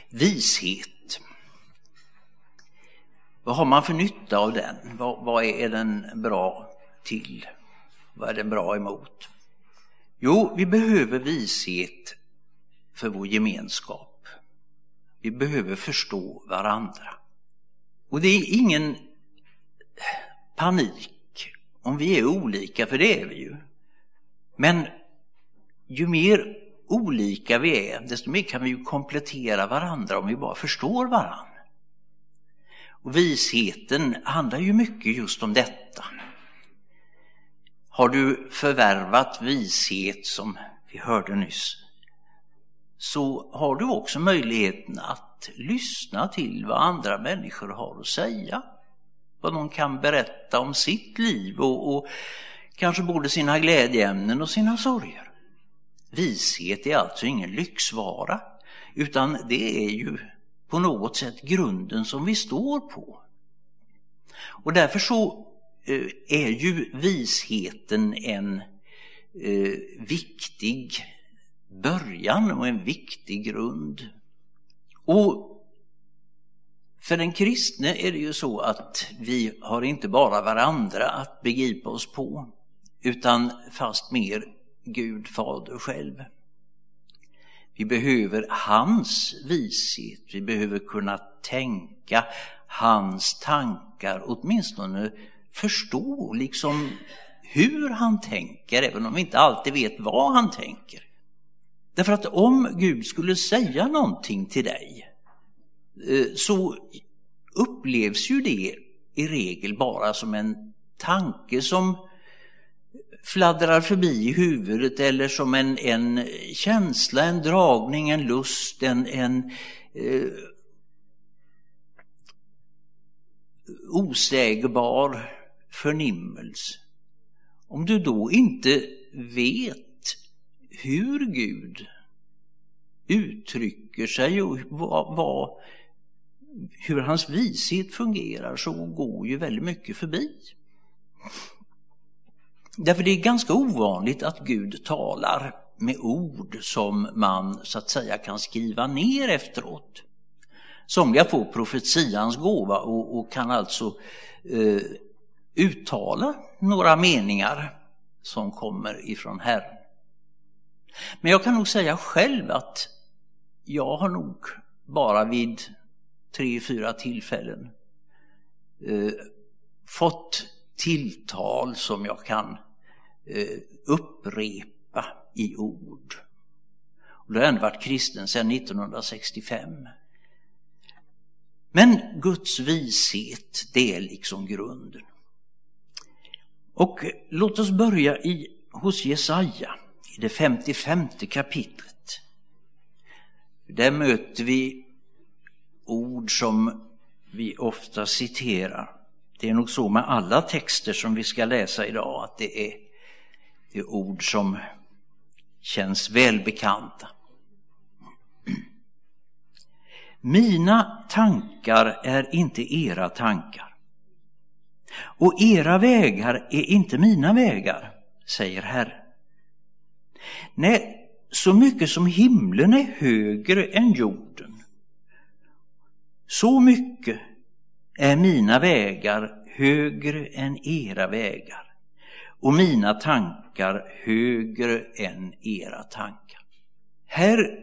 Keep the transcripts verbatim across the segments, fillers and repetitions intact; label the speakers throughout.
Speaker 1: Vishet. Vad har man för nytta av den? Vad, vad är den bra till? Vad är den bra emot? Jo, vi behöver vishet för vår gemenskap. Vi behöver förstå varandra. Och det är ingen panik om vi är olika, för det är vi ju. Men ju mer olika vi är, desto mer kan vi ju komplettera varandra om vi bara förstår varandra. Och visheten handlar ju mycket just om detta. Har du förvärvat vishet, som vi hörde nyss, så har du också möjligheten att lyssna till vad andra människor har att säga. Vad de kan berätta om sitt liv och, och kanske både sina glädjeämnen och sina sorger. Vishet är alltså ingen lyxvara, utan det är ju på något sätt grunden som vi står på. Och därför så eh, är ju visheten en eh, viktig början och en viktig grund. Och för den kristne är det ju så att vi har inte bara varandra att begripa oss på, utan fast mer Gud Fader själv. Vi behöver hans vishet, vi behöver kunna tänka hans tankar, åtminstone förstå liksom hur han tänker, även om vi inte alltid vet vad han tänker. Därför att om Gud skulle säga någonting till dig, så upplevs ju det i regel bara som en tanke som fladdrar förbi i huvudet, eller som en, en känsla, en dragning, en lust, en, en eh, osägbar förnimmelse. Om du då inte vet hur Gud uttrycker sig och vad, vad, hur hans vishet fungerar, så går ju väldigt mycket förbi. Därför det är ganska ovanligt att Gud talar med ord som man så att säga kan skriva ner efteråt. Somliga får profetians gåva och, och kan alltså eh, uttala några meningar som kommer ifrån Herren. Men jag kan nog säga själv att jag har nog bara vid tre, fyra tillfällen eh, fått tilltal som jag kan eh, upprepa i ord. Och det har ändå varit kristen sedan nittonhundrasextiofem. Men Guds vishet, det är liksom grunden. Och låt oss börja i, hos Jesaja, i det femtiofemte kapitlet. Där möter vi ord som vi ofta citerar. Det är nog så med alla texter som vi ska läsa idag, att det är, det är ord som känns välbekanta. Mina tankar är inte era tankar, och era vägar är inte mina vägar, säger Herren. Nej, så mycket som himlen är högre än jorden, så mycket är mina vägar högre än era vägar, och mina tankar högre än era tankar. Här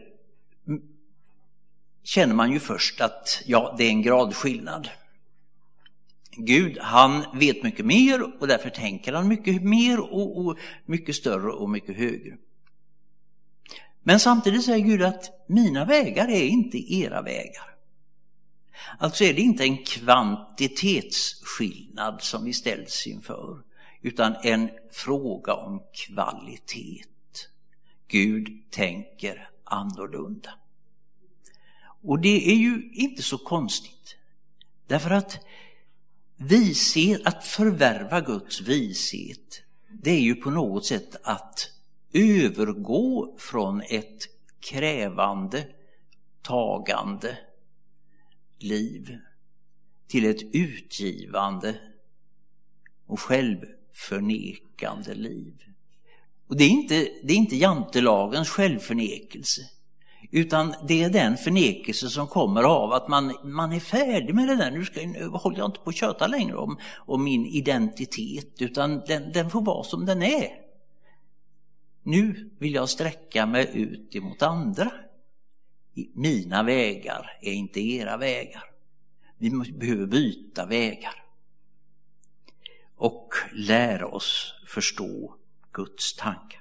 Speaker 1: känner man ju först att ja, det är en gradskillnad. Gud, han vet mycket mer, och därför tänker han mycket mer och, och mycket större och mycket högre. Men samtidigt säger Gud att mina vägar är inte era vägar. Alltså är det inte en kvantitetsskillnad som vi ställs inför, utan en fråga om kvalitet. Gud tänker annorlunda. Och det är ju inte så konstigt. Därför att vishet, att förvärva Guds vishet, det är ju på något sätt att övergå från ett krävande, tagande liv till ett utgivande och självförnekande liv. Och det är inte, det är inte jantelagens självförnekelse, Utan det är den förnekelse som kommer av att man, man är färdig med det där. Nu, ska, nu håller jag inte på att köta längre om, om min identitet, utan den, den får vara som den är. Nu vill jag sträcka mig ut emot andra. Mina vägar är inte era vägar. Vi behöver byta vägar. Och lära oss förstå Guds tankar.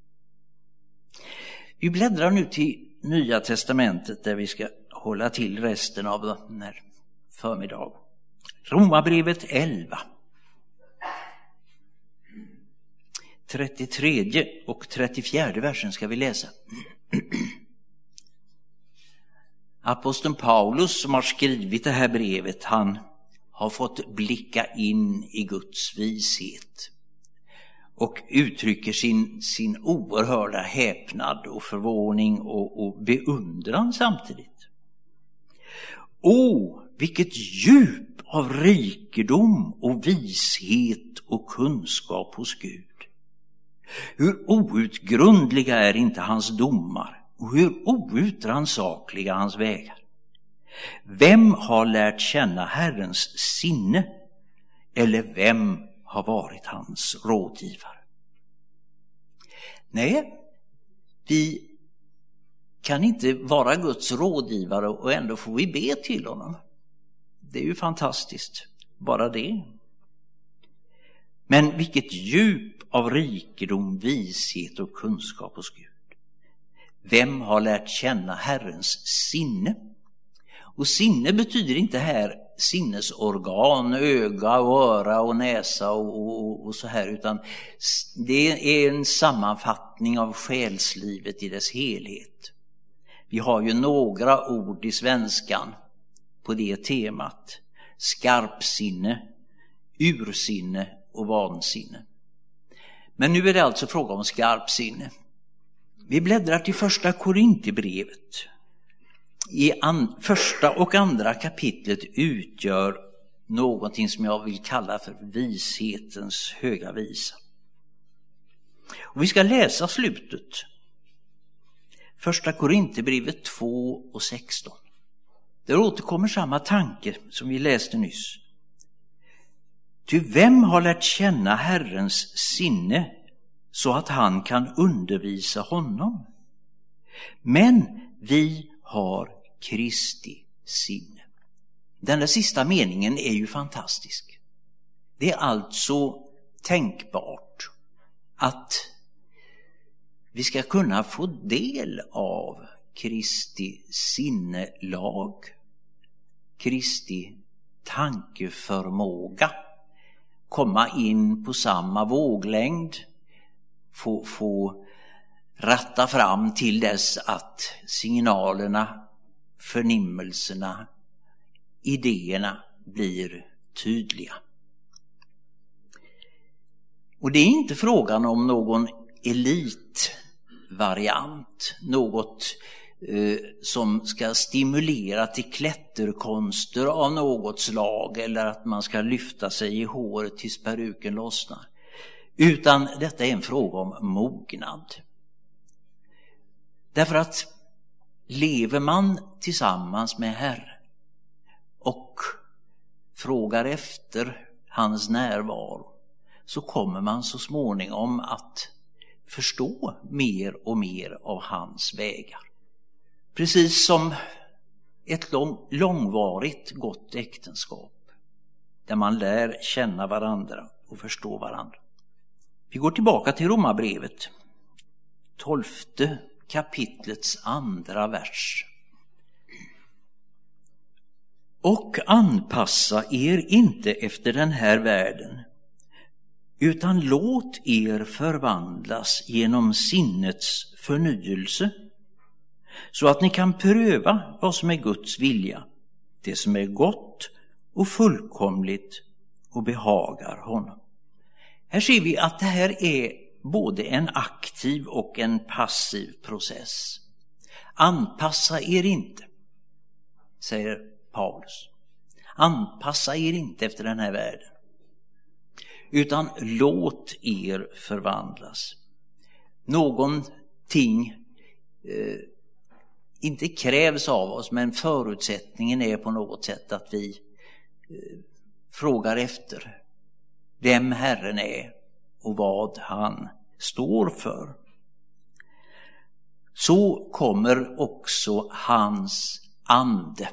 Speaker 1: Vi bläddrar nu till Nya testamentet där vi ska hålla till resten av den här förmiddagen. Romarbrevet elva. trettiotredje och trettiofjärde versen ska vi läsa. Aposteln Paulus som har skrivit det här brevet, han har fått blicka in i Guds vishet och uttrycker sin, sin oerhörda häpnad och förvåning och, och beundran samtidigt. Åh, vilket djup av rikedom och vishet och kunskap hos Gud. Hur outgrundliga är inte hans domar och hur outrannsakliga hans vägar. Vem har lärt känna Herrens sinne, eller vem har varit hans rådgivare? Nej, vi kan inte vara Guds rådgivare och ändå får vi be till honom. Det är ju fantastiskt, bara det. Men vilket djup av rikedom, vishet och kunskap hos Gud. Vem har lärt känna Herrens sinne? Och sinne betyder inte här sinnesorgan, öga och öra och näsa och, och, och så här, utan det är en sammanfattning av själslivet i dess helhet. Vi har ju några ord i svenskan på det temat: skarpsinne, ursinne och vansinne. Men nu är det alltså fråga om skarpsinne. Vi bläddrar till första Korinthierbrevet. I an, första och andra kapitlet utgör någonting som jag vill kalla för vishetens höga visa. Och vi ska läsa slutet. Första Korinthierbrevet två och sexton. Där återkommer samma tanke som vi läste nyss. Ty vem har lärt känna Herrens sinne så att han kan undervisa honom? Men vi har Kristi sinne. Den där sista meningen är ju fantastisk. Det är alltså tänkbart att vi ska kunna få del av Kristi sinnelag, Kristi tankeförmåga, komma in på samma våglängd, få, få ratta fram till dess att signalerna, förnimmelserna, idéerna blir tydliga. Och det är inte frågan om någon elitvariant, något eh, som ska stimulera till klätterkonster av något slag, eller att man ska lyfta sig i håret tills peruken lossnar. Utan detta är en fråga om mognad. Därför att lever man tillsammans med Herren och frågar efter hans närvaro, så kommer man så småningom att förstå mer och mer av hans vägar. Precis som ett lång, långvarigt gott äktenskap där man lär känna varandra och förstå varandra. Vi går tillbaka till Romarbrevet, tolfte kapitlets andra vers. Och anpassa er inte efter den här världen, utan låt er förvandlas genom sinnets förnyelse, så att ni kan pröva vad som är Guds vilja, det som är gott och fullkomligt och behagar honom. Här ser vi att det här är både en aktiv och en passiv process. Anpassa er inte, säger Paulus. Anpassa er inte efter den här världen, utan låt er förvandlas. Någonting eh, inte krävs av oss, men förutsättningen är på något sätt att vi eh, frågar efter vem Herren är och vad han står för. Så kommer också hans ande,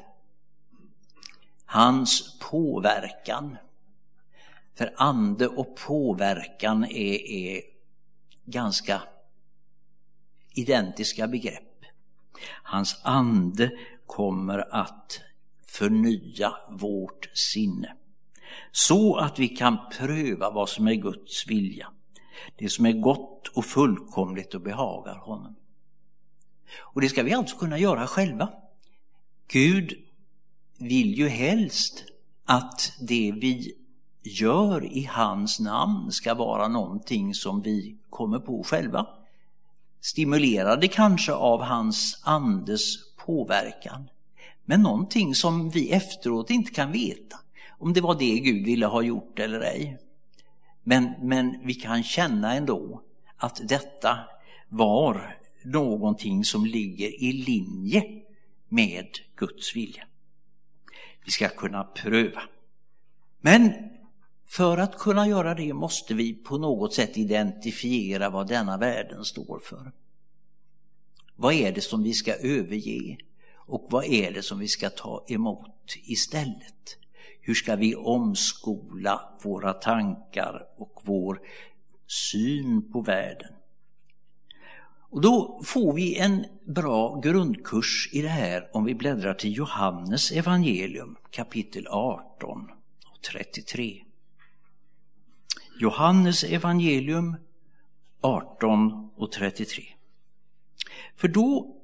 Speaker 1: hans påverkan. För ande och påverkan är, är ganska identiska begrepp. Hans ande kommer att förnya vårt sinne, så att vi kan pröva vad som är Guds vilja, det som är gott och fullkomligt och behagar honom. Och det ska vi alltså kunna göra själva. Gud vill ju helst att det vi gör i hans namn ska vara någonting som vi kommer på själva. Stimulerade kanske av hans andes påverkan, men någonting som vi efteråt inte kan veta om det var det Gud ville ha gjort eller ej. Men, men vi kan känna ändå att detta var någonting som ligger i linje med Guds vilja. Vi ska kunna pröva. Men för att kunna göra det måste vi på något sätt identifiera vad denna världen står för. Vad är det som vi ska överge och vad är det som vi ska ta emot istället? Hur ska vi omskola våra tankar och vår syn på världen? Och då får vi en bra grundkurs i det här om vi bläddrar till Johannes evangelium kapitel arton och trettiotre. Johannes evangelium arton och trettiotre. För då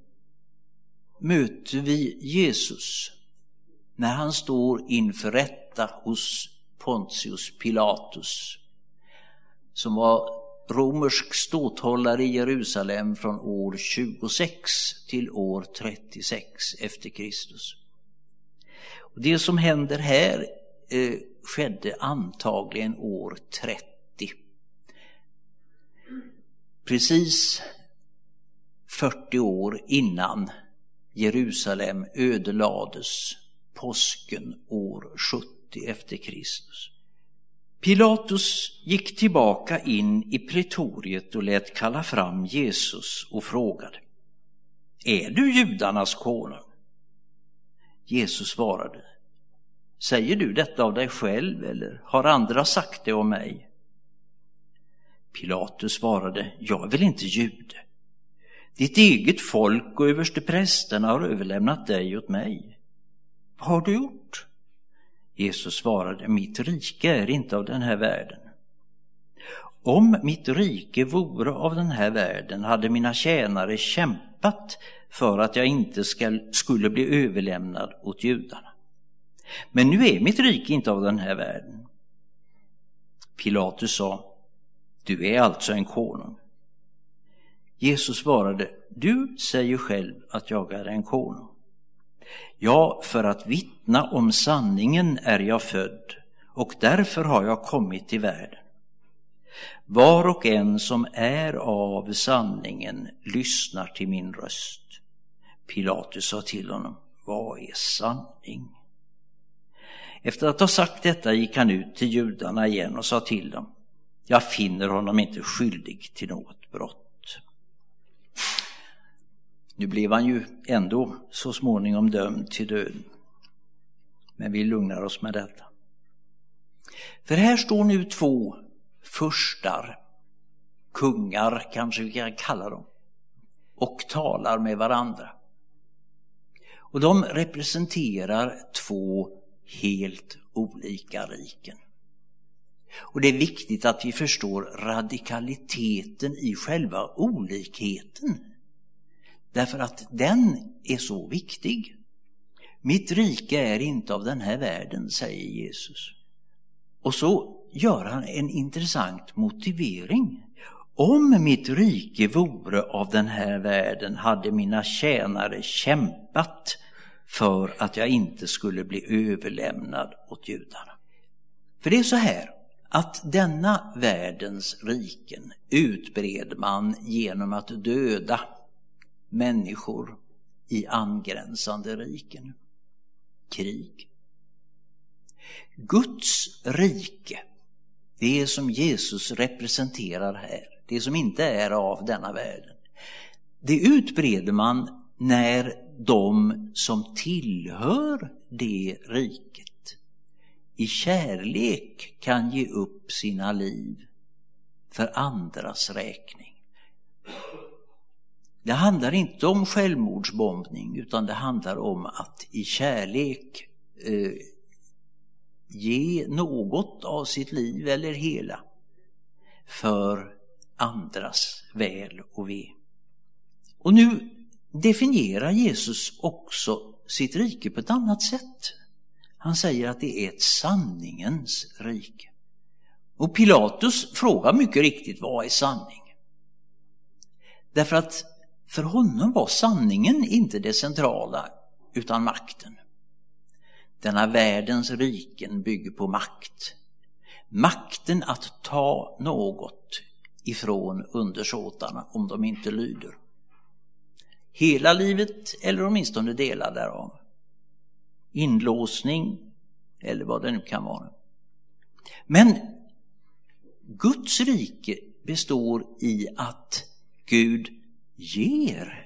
Speaker 1: möter vi Jesus när han står inför rätta hos Pontius Pilatus, som var romersk ståthållare i Jerusalem från år tjugosex till år trettiosex efter Kristus. Och det som händer här eh, skedde antagligen år trettio. Precis fyrtio år innan Jerusalem ödelades påsken år sjuttio efter Kristus. Pilatus gick tillbaka in i pretoriet och lät kalla fram Jesus och frågade: Är du judarnas konung? Jesus svarade: Säger du detta av dig själv eller har andra sagt det om mig? Pilatus svarade: Jag är väl inte jude. Ditt eget folk och översteprästerna har överlämnat dig åt mig. Vad har du gjort? Jesus svarade: Mitt rike är inte av den här världen. Om mitt rike vore av den här världen hade mina tjänare kämpat för att jag inte ska, skulle bli överlämnad åt judarna. Men nu är mitt rike inte av den här världen. Pilatus sa: Du är alltså en konung. Jesus svarade: Du säger själv att jag är en konung. Ja, för att vittna om sanningen är jag född, och därför har jag kommit till världen. Var och en som är av sanningen lyssnar till min röst. Pilatus sa till honom: Vad är sanning? Efter att ha sagt detta gick han ut till judarna igen och sa till dem: Jag finner honom inte skyldig till något brott. Nu blev han ju ändå så småningom dömd till döden. Men vi lugnar oss med detta. För här står nu två furstar, kungar kanske vi kan kalla dem, och talar med varandra. Och de representerar två helt olika riken. Och det är viktigt att vi förstår radikaliteten i själva olikheten. Därför att den är så viktig. Mitt rike är inte av den här världen, säger Jesus. Och så gör han en intressant motivering. Om mitt rike vore av den här världen hade mina tjänare kämpat för att jag inte skulle bli överlämnad åt judarna. För det är så här att denna världens riken utbreder man genom att döda människor i angränsande riken. Krig. Guds rike, det som Jesus representerar här, det som inte är av denna världen, det utbreder man när de som tillhör det riket i kärlek kan ge upp sina liv för andras räkning. Det handlar inte om självmordsbombning, utan det handlar om att i kärlek eh, ge något av sitt liv eller hela för andras väl och ve. Och nu definierar Jesus också sitt rike på ett annat sätt. Han säger att det är ett sanningens rike. Och Pilatus frågar mycket riktigt, vad är sanning? Därför att för honom var sanningen inte det centrala, utan makten. Denna världens riken bygger på makt. Makten att ta något ifrån undersåtarna om de inte lyder. Hela livet eller åtminstone delar därav. Inlåsning eller vad det nu kan vara. Men Guds rike består i att Gud ger.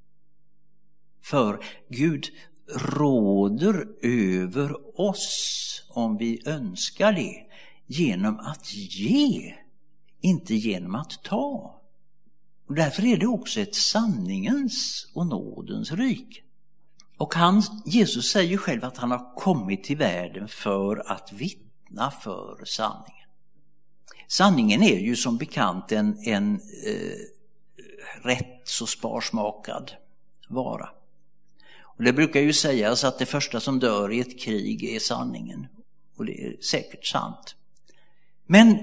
Speaker 1: För Gud råder över oss, om vi önskar det, genom att ge, inte genom att ta. Och därför är det också ett sanningens och nådens rike. Och han, Jesus säger själv att han har kommit till världen för att vittna för sanningen. Sanningen är ju som bekant en, en eh, rätt så sparsmakad vara. Och det brukar ju sägas att det första som dör i ett krig är sanningen. Och det är säkert sant. Men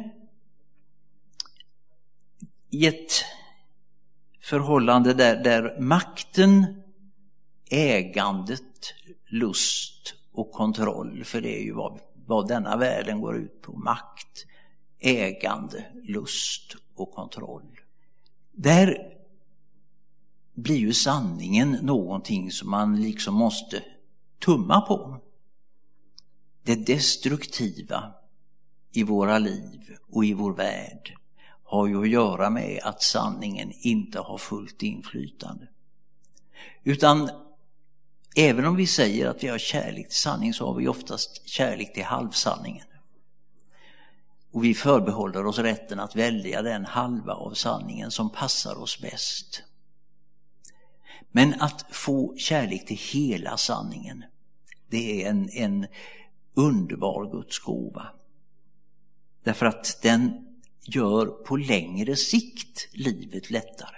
Speaker 1: i ett förhållande där, där makten, ägandet, lust och kontroll, för det är ju vad, vad denna världen går ut på, makt, ägande, lust och kontroll. Där blir ju sanningen någonting som man liksom måste tumma på. Det destruktiva i våra liv och i vår värld har ju att göra med att sanningen inte har fullt inflytande. Utan även om vi säger att vi har kärlek till sanning, så har vi oftast kärlek till halvsanningen. Och vi förbehåller oss rätten att välja den halva av sanningen som passar oss bäst. Men att få kärlek till hela sanningen, det är en, en underbar Guds gåva. Därför att den gör på längre sikt livet lättare.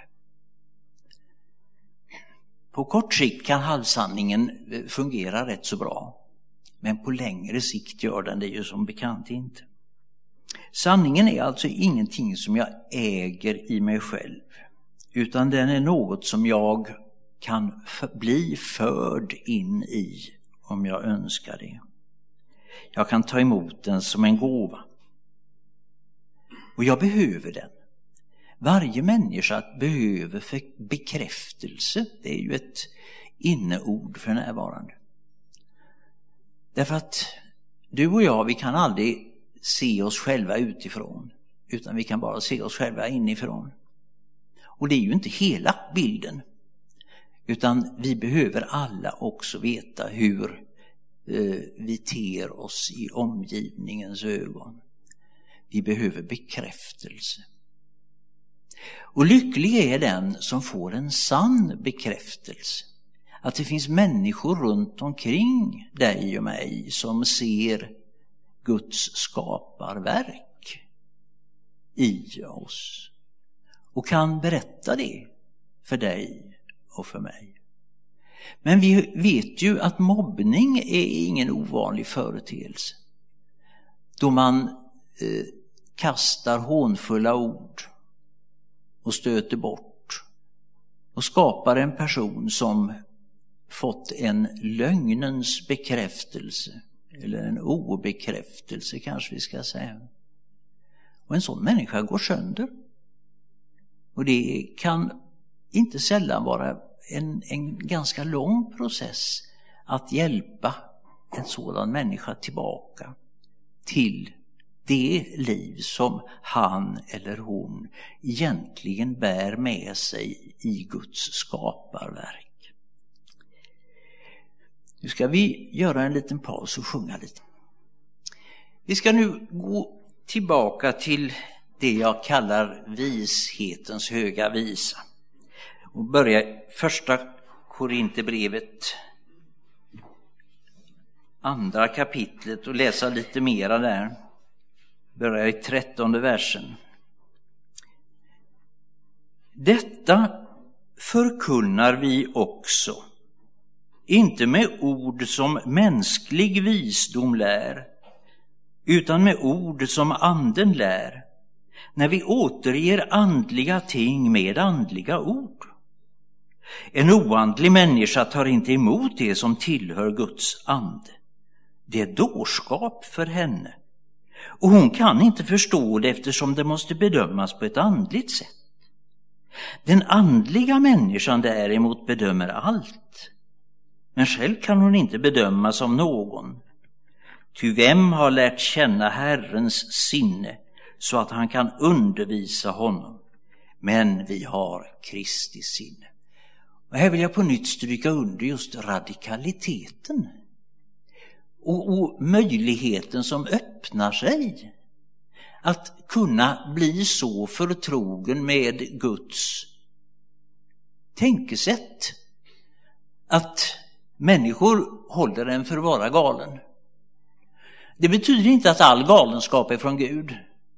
Speaker 1: På kort sikt kan halvsanningen fungera rätt så bra. Men på längre sikt gör den det ju som bekant inte. Sanningen är alltså ingenting som jag äger i mig själv. Utan den är något som jag kan bli förd in i om jag önskar det. Jag kan ta emot den som en gåva. Och jag behöver den. Varje människa behöver för bekräftelse. Det är ju ett inneord för närvarande. Därför att du och jag, vi kan aldrig se oss själva utifrån. Utan vi kan bara se oss själva inifrån. Och det är ju inte hela bilden. Utan vi behöver alla också veta hur eh, vi ter oss i omgivningens ögon. Vi behöver bekräftelse. Och lycklig är den som får en sann bekräftelse. Att det finns människor runt omkring dig och mig som ser Guds skaparverk i oss. Och kan berätta det för dig och för mig. Men vi vet ju att mobbning är ingen ovanlig företeelse. Då man eh, kastar hånfulla ord och stöter bort och skapar en person som fått en lögnens bekräftelse, eller en obekräftelse kanske vi ska säga. Och en sån människa går sönder. Och det kan inte sällan vara en, en ganska lång process att hjälpa en sådan människa tillbaka till det liv som han eller hon egentligen bär med sig i Guds skaparverk. Nu ska vi göra en liten paus och sjunga lite. Vi ska nu gå tillbaka till det jag kallar vishetens höga visa. Och börja första Korinthierbrevet, andra kapitlet, och läsa lite mera där. Börja i trettonde versen. Detta förkunnar vi också, inte med ord som mänsklig visdom lär, utan med ord som anden lär, när vi återger andliga ting med andliga ord. En oandlig människa tar inte emot det som tillhör Guds ande. Det är dårskap för henne. Och hon kan inte förstå det eftersom det måste bedömas på ett andligt sätt. Den andliga människan däremot bedömer allt. Men själv kan hon inte bedömas som någon. Ty vem har lärt känna Herrens sinne så att han kan undervisa honom? Men vi har Kristi sinne. Och här vill jag på nytt stryka under just radikaliteten. Och, och möjligheten som öppnar sig. Att kunna bli så förtrogen med Guds tänkesätt att människor håller en för vara galen. Det betyder inte att all galenskap är från Gud.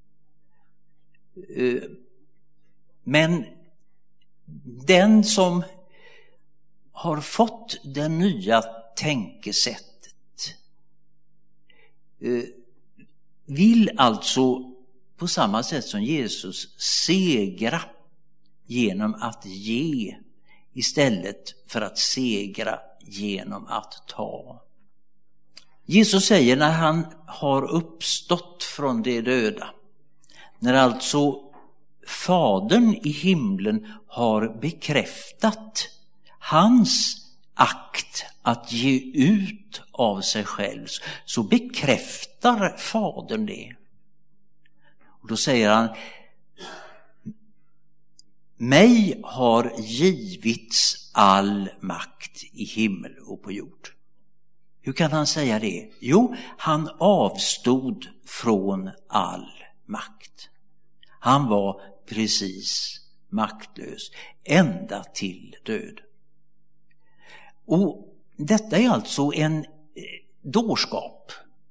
Speaker 1: Men den som har fått den nya tänkesättet vill alltså på samma sätt som Jesus segra genom att ge istället för att segra genom att ta. Jesus säger när han har uppstått från de döda, när alltså Fadern i himlen har bekräftat hans akt att ge ut av sig själv, så bekräftar Fadern det. Och då säger han: mig har givits all makt i himmel och på jord. Hur kan han säga det? Jo, han avstod från all makt. Han var precis maktlös ända till död. Och detta är alltså en dårskap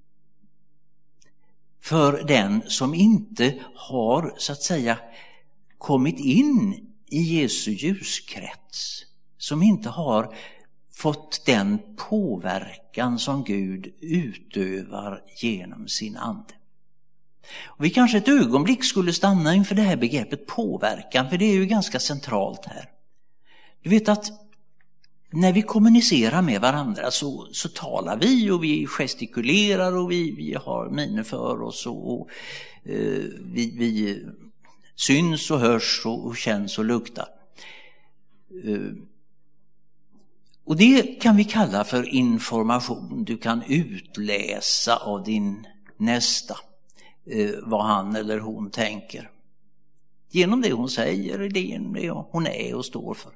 Speaker 1: för den som inte har, så att säga, kommit in i Jesu ljuskrets, som inte har fått den påverkan som Gud utövar genom sin ande. Och vi kanske ett ögonblick skulle stanna inför det här begreppet påverkan, för det är ju ganska centralt här. Du vet att när vi kommunicerar med varandra så, så talar vi och vi gestikulerar och vi, vi har miner för oss och, och eh, vi, vi syns och hörs och, och känns och luktar. Eh, och det kan vi kalla för information. Du kan utläsa av din nästa eh, vad han eller hon tänker. Genom det hon säger, det hon är och står för.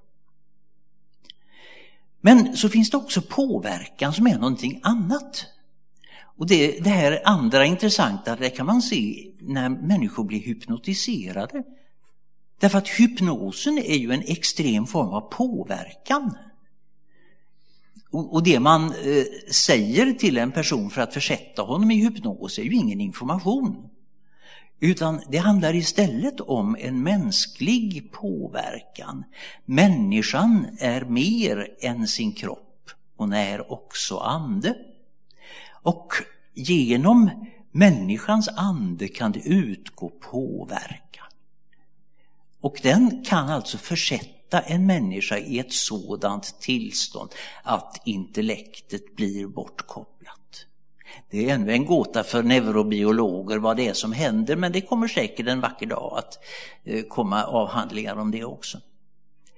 Speaker 1: Men så finns det också påverkan som är någonting annat. Och det, det här andra intressanta, det kan man se när människor blir hypnotiserade. Därför att hypnosen är ju en extrem form av påverkan. Och, och det man eh, säger till en person för att försätta honom i hypnos är ju ingen information. Utan det handlar istället om en mänsklig påverkan. Människan är mer än sin kropp. Hon är också ande. Och genom människans ande kan det utgå påverkan. Och den kan alltså försätta en människa i ett sådant tillstånd att intellektet blir bortkopplat. Det är ännu en gåta för neurobiologer vad det är som händer, men det kommer säkert en vacker dag att komma avhandlingar om det också.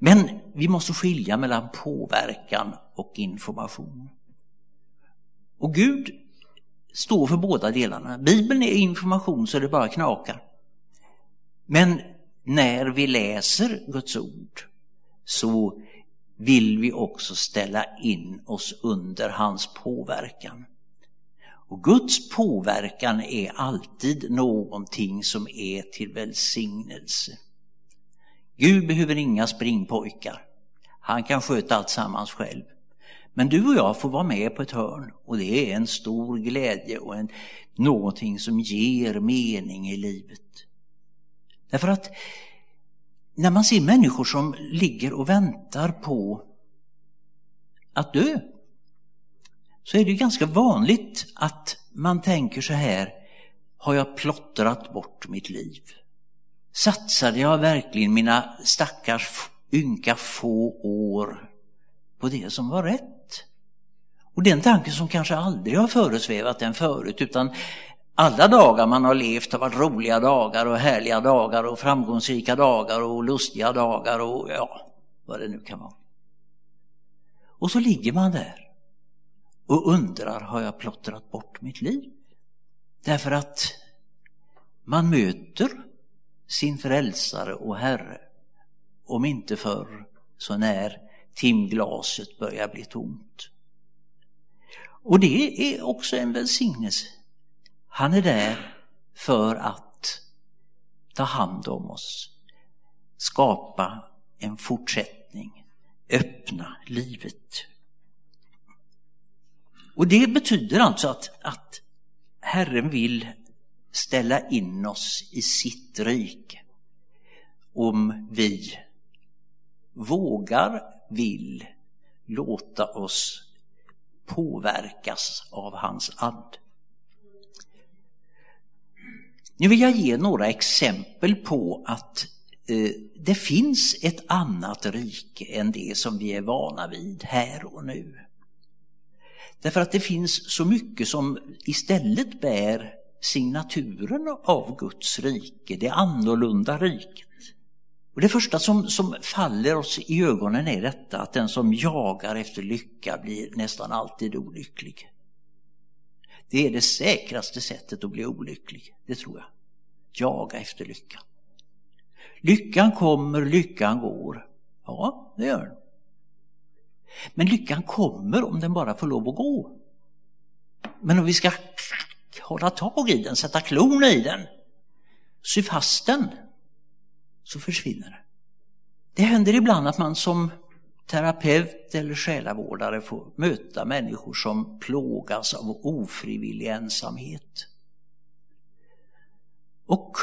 Speaker 1: Men vi måste skilja mellan påverkan och information. Och Gud står för båda delarna. Bibeln är information så det bara knakar. Men när vi läser Guds ord så vill vi också ställa in oss under hans påverkan. Och Guds påverkan är alltid någonting som är till välsignelse. Gud behöver inga springpojkar. Han kan sköta allt sammans själv. Men du och jag får vara med på ett hörn. Och det är en stor glädje och en, någonting som ger mening i livet. Därför att när man ser människor som ligger och väntar på att dö, så är det ju ganska vanligt att man tänker så här: har jag plottrat bort mitt liv? Satsade jag verkligen mina stackars ynka få år på det som var rätt? Och det är en tanke som kanske aldrig har föresvävat en förut, utan alla dagar man har levt har varit roliga dagar och härliga dagar och framgångsrika dagar och lustiga dagar och ja, vad det nu kan vara. Och så ligger man där och undrar, har jag plottrat bort mitt liv? Därför att man möter sin frälsare och Herre, om inte förr så när timglaset börjar bli tomt. Och det är också en välsignelse. Han är där för att ta hand om oss, skapa en fortsättning, öppna livet. Och det betyder alltså att, att Herren vill ställa in oss i sitt rike om vi vågar, vill låta oss påverkas av hans ande. Nu vill jag ge några exempel på att eh, det finns ett annat rike än det som vi är vana vid här och nu. Därför att det finns så mycket som istället bär signaturen av Guds rike, det annorlunda riket. Och det första som, som faller oss i ögonen är detta, att den som jagar efter lycka blir nästan alltid olycklig. Det är det säkraste sättet att bli olycklig, det tror jag. Jaga efter lycka. Lyckan kommer, lyckan går. Ja, det gör den. Men lyckan kommer om den bara får lov att gå. Men om vi ska hålla tag i den, sätta klorna i den, sy fast den, så försvinner det. Det händer ibland att man som terapeut eller själavårdare får möta människor som plågas av ofrivillig ensamhet. Och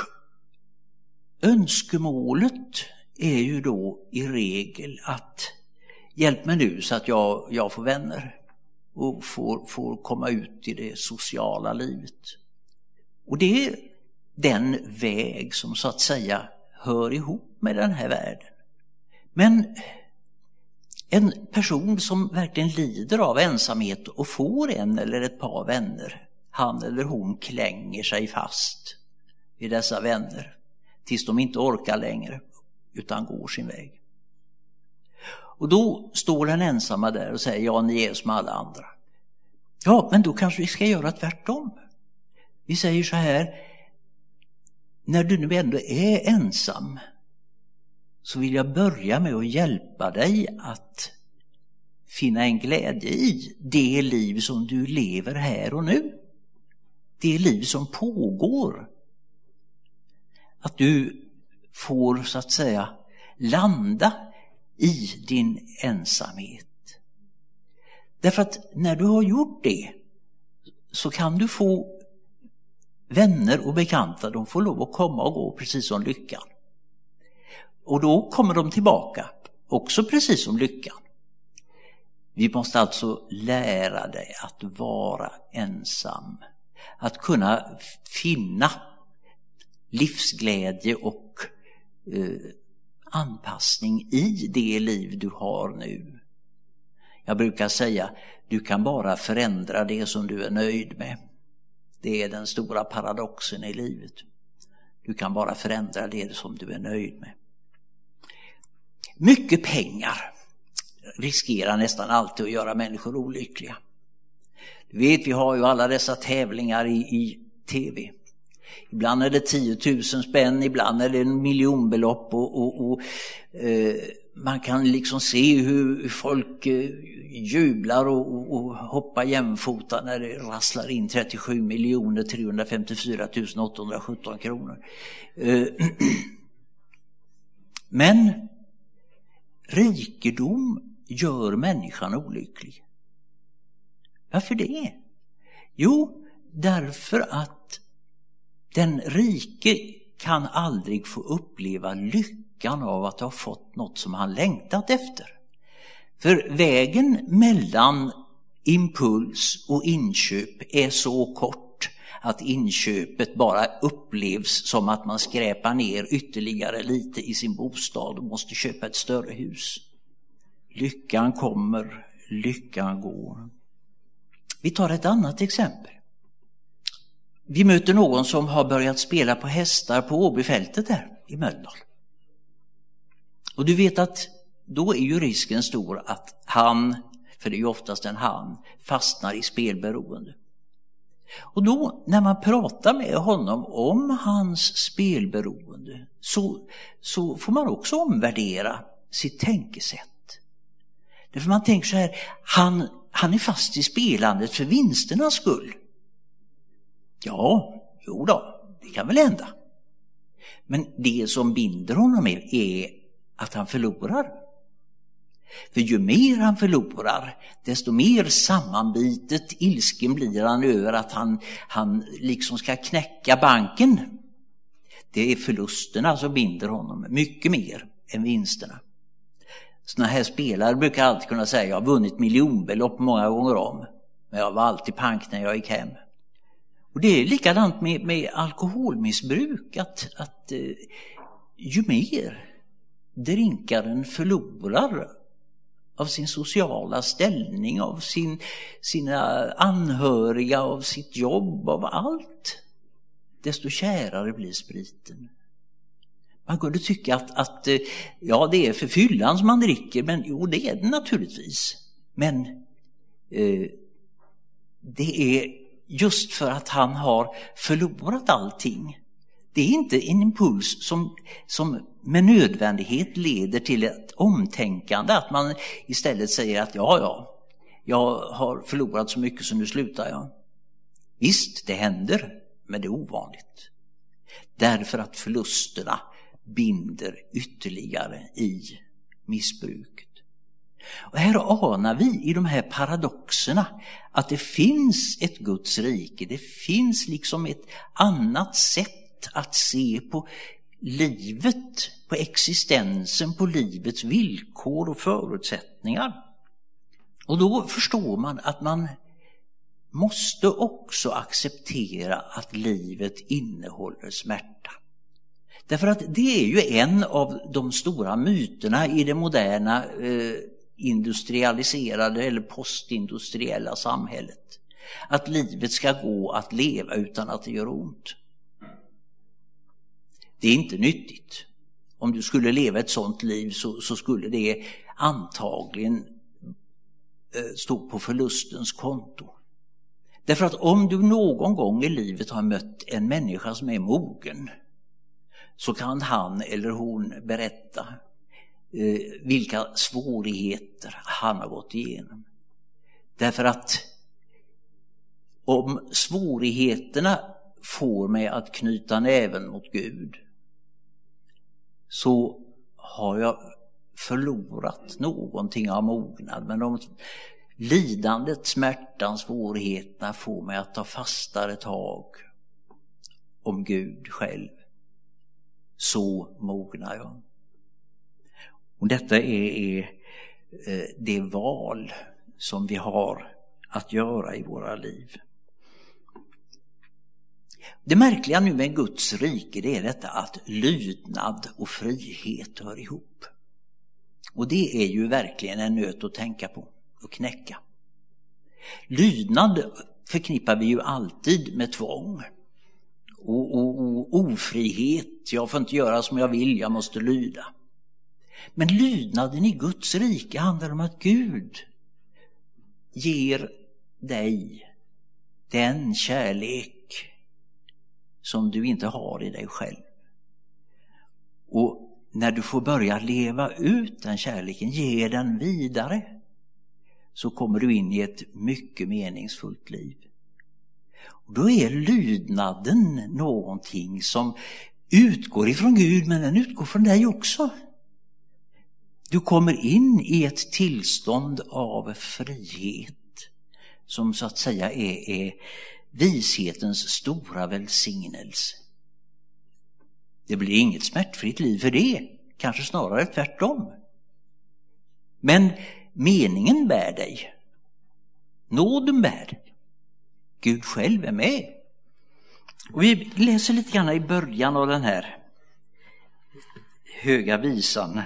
Speaker 1: önskemålet är ju då i regel att hjälp mig nu så att jag, jag får vänner och får, får komma ut i det sociala livet. Och det är den väg som så att säga hör ihop med den här världen. Men en person som verkligen lider av ensamhet och får en eller ett par vänner, han eller hon klänger sig fast vid dessa vänner tills de inte orkar längre utan går sin väg. Och då står den ensamma där och säger, ja, ni är som alla andra. Ja, men då kanske vi ska göra tvärtom. Vi säger så här, när du nu ändå är ensam så vill jag börja med att hjälpa dig att finna en glädje i det liv som du lever här och nu. Det liv som pågår. Att du får så att säga landa i din ensamhet. Därför att när du har gjort det så kan du få vänner och bekanta, de får lov att komma och gå precis som lyckan. Och då kommer de tillbaka också precis som lyckan. Vi måste alltså lära dig att vara ensam. Att kunna finna livsglädje och eh, anpassning i det liv du har nu. Jag brukar säga, du kan bara förändra det som du är nöjd med. Det är den stora paradoxen i livet. Du kan bara förändra det som du är nöjd med. Mycket pengar riskerar nästan alltid att göra människor olyckliga. Du vet, vi har ju alla dessa tävlingar i, i tv. Ibland är det tiotusen spänn, ibland är det en miljonbelopp och, och, och eh, man kan liksom se hur folk eh, jublar och, och, och hoppar jämfota när det rasslar in trettiosju miljoner trehundrafemtiofyra tusen åttahundrasjutton kronor. Eh, men rikedom gör människan olycklig. Varför det? Jo, därför att den rike kan aldrig få uppleva lyckan av att ha fått något som han längtat efter. För vägen mellan impuls och inköp är så kort att inköpet bara upplevs som att man skräpar ner ytterligare lite i sin bostad och måste köpa ett större hus. Lyckan kommer, lyckan går. Vi tar ett annat exempel. Vi möter någon som har börjat spela på hästar på Åbyfältet där i Mölndal. Och du vet att då är ju risken stor att han, för det är ju oftast en han, fastnar i spelberoende. Och då när man pratar med honom om hans spelberoende så, så får man också omvärdera sitt tänkesätt. Därför man tänker så här, han, han är fast i spelandet för vinsternas skull. Ja, jo då, det kan väl hända. Men det som binder honom är, är att han förlorar. För ju mer han förlorar, desto mer sammanbitet ilsken blir han över att han, han liksom ska knäcka banken. Det är förlusterna som binder honom mycket mer än vinsterna. Såna här spelare brukar alltid kunna säga, jag har vunnit miljonbelopp många gånger om, men jag var alltid pank när jag gick hem. Och det är likadant med, med alkoholmissbruk, att, att eh, ju mer drinkaren förlorar av sin sociala ställning, av sin, sina anhöriga, av sitt jobb, av allt, desto kärare blir spriten. Man kunde tycka att, att ja, det är för fyllan som man dricker, men jo, det är det naturligtvis. Men eh, det är just för att han har förlorat allting. Det är inte en impuls som, som med nödvändighet leder till ett omtänkande, att man istället säger att ja, ja, jag har förlorat så mycket så nu slutar jag. Visst, det händer, men det är ovanligt. Därför att förlusterna binder ytterligare i missbruket. Och här anar vi i de här paradoxerna att det finns ett Guds rike. Det finns liksom ett annat sätt att se på livet, på existensen, på livets villkor och förutsättningar. Och då förstår man att man måste också acceptera att livet innehåller smärta. Därför att det är ju en av de stora myterna i det moderna eh, industrialiserade eller postindustriella samhället. Att livet ska gå att leva utan att det gör ont. Det är inte nyttigt. Om du skulle leva ett sånt liv så, så skulle det antagligen eh, stå på förlustens konto. Därför att om du någon gång i livet har mött en människa som är mogen, så kan han eller hon berätta eh, vilka svårigheter han har gått igenom. Därför att om svårigheterna får mig att knyta näven mot Gud, så har jag förlorat någonting av mognad. Men om lidandet, smärtan, svårigheterna får mig att ta fastare tag om Gud själv, så mognar jag. Och detta är, är det val som vi har att göra i våra liv. Det märkliga nu med Guds rike, det är detta att lydnad och frihet hör ihop. Och det är ju verkligen en nöt att tänka på och knäcka. Lydnad förknippar vi ju alltid med tvång. Och, och, och ofrihet, jag får inte göra som jag vill, jag måste lyda. Men lydnaden i Guds rike handlar om att Gud ger dig den kärlek som du inte har i dig själv. Och när du får börja leva ut den kärleken, ge den vidare, så kommer du in i ett mycket meningsfullt liv. Och då är lydnaden någonting som utgår ifrån Gud, men den utgår från dig också. Du kommer in i ett tillstånd av frihet som så att säga är, är vishetens stora välsignelse. Det blir inget smärtfritt liv för det, kanske snarare tvärtom. Men meningen bär dig. Nåden bär dig. Gud själv är med. Och vi läser lite grann i början av den här höga visan.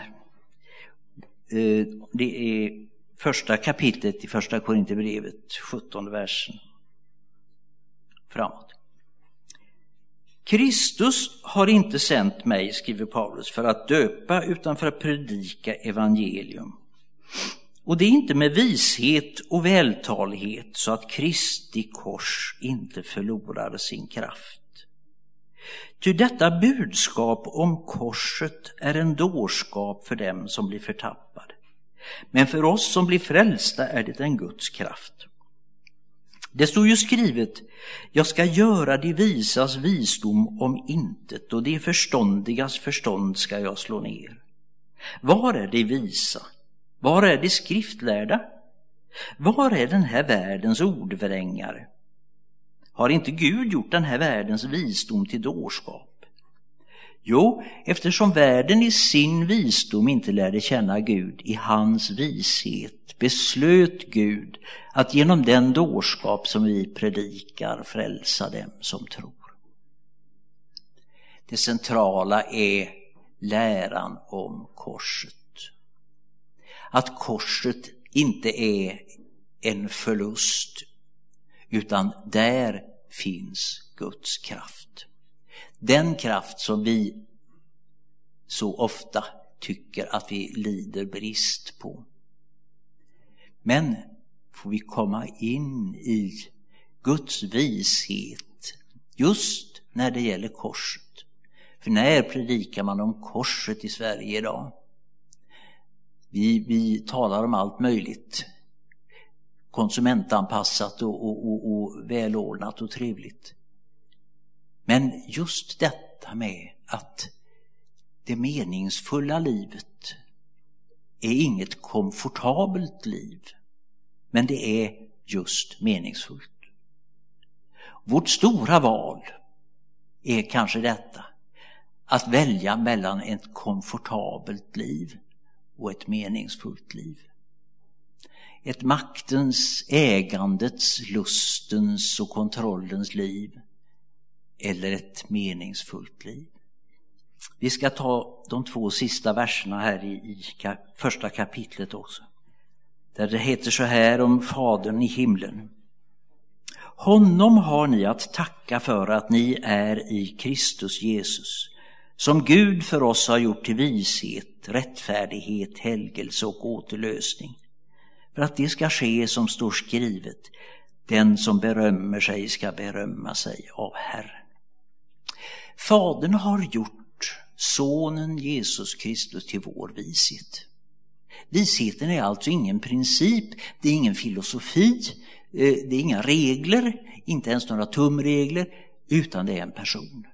Speaker 1: Det är första kapitlet i första Korinthierbrevet, sjuttonde versen framåt. Kristus har inte sänt mig, skriver Paulus, för att döpa utan för att predika evangelium. Och det är inte med vishet och vältalighet så att Kristi kors inte förlorar sin kraft. Ty detta budskap om korset är en dårskap för dem som blir förtappade. Men för oss som blir frälsta är det en Guds kraft. Det står ju skrivet: jag ska göra de visas visdom om intet, och de förståndigas förstånd ska jag slå ner. Var är de visa? Var är de skriftlärda? Var är den här världens ordvrängare? Har inte Gud gjort den här världens visdom till dårskap? Jo, eftersom världen i sin visdom inte lärde känna Gud i hans vishet, beslöt Gud att genom den dårskap som vi predikar frälsa dem som tror. Det centrala är läran om korset. Att korset inte är en förlust, utan där finns Guds kraft. Den kraft som vi så ofta tycker att vi lider brist på. Men får vi komma in i Guds vishet just när det gäller korset. För när predikar man om korset i Sverige idag? Vi, vi talar om allt möjligt. Konsumentanpassat och, och, och, och välordnat och trevligt. Men just detta med att det meningsfulla livet är inget komfortabelt liv, men det är just meningsfullt. Vårt stora val är kanske detta, att välja mellan ett komfortabelt liv och ett meningsfullt liv. Ett maktens, ägandets, lustens och kontrollens liv, eller ett meningsfullt liv. Vi ska ta de två sista verserna här i, i första kapitlet också. Där det heter så här om Fadern i himlen. Honom har ni att tacka för att ni är i Kristus Jesus, som Gud för oss har gjort till vishet, rättfärdighet, helgelse och återlösning. För att det ska ske som står skrivet: den som berömmer sig ska berömma sig av Herren. Fadern har gjort sonen Jesus Kristus till vår vishet. Visheten är alltså ingen princip, det är ingen filosofi, det är inga regler, inte ens några tumregler, utan det är en person.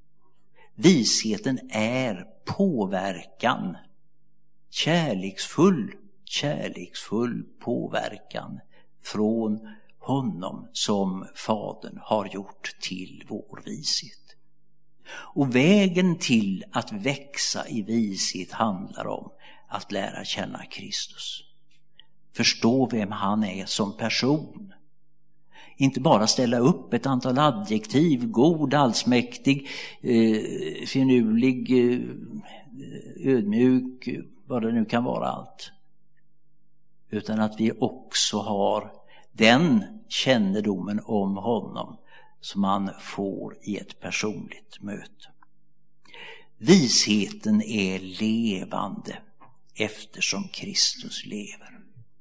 Speaker 1: Visheten är påverkan, kärleksfull, kärleksfull påverkan från honom som Fadern har gjort till vår vishet. Och vägen till att växa i vishet handlar om att lära känna Kristus. Förstå vem han är som person. Inte bara ställa upp ett antal adjektiv, god, allsmäktig, eh, finurlig, eh, ödmjuk, vad det nu kan vara allt. Utan att vi också har den kännedomen om honom som man får i ett personligt möte. Visheten är levande. eftersom Kristus lever.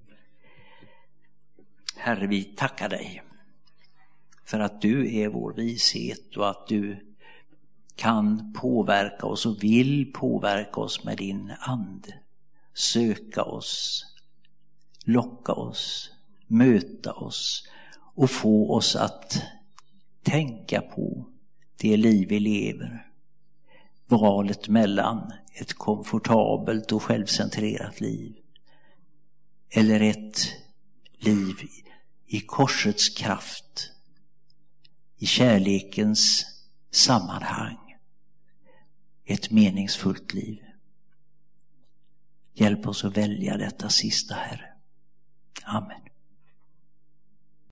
Speaker 1: Herre, vi tackar dig för att du är vår vishet och att du kan påverka oss och vill påverka oss med din ande. Söka oss, locka oss, möta oss och få oss att tänka på det liv vi lever. Valet mellan ett komfortabelt och självcentrerat liv eller ett liv i korsets kraft, i kärlekens sammanhang, ett meningsfullt liv. Hjälp oss att välja detta sista, Herre. Amen.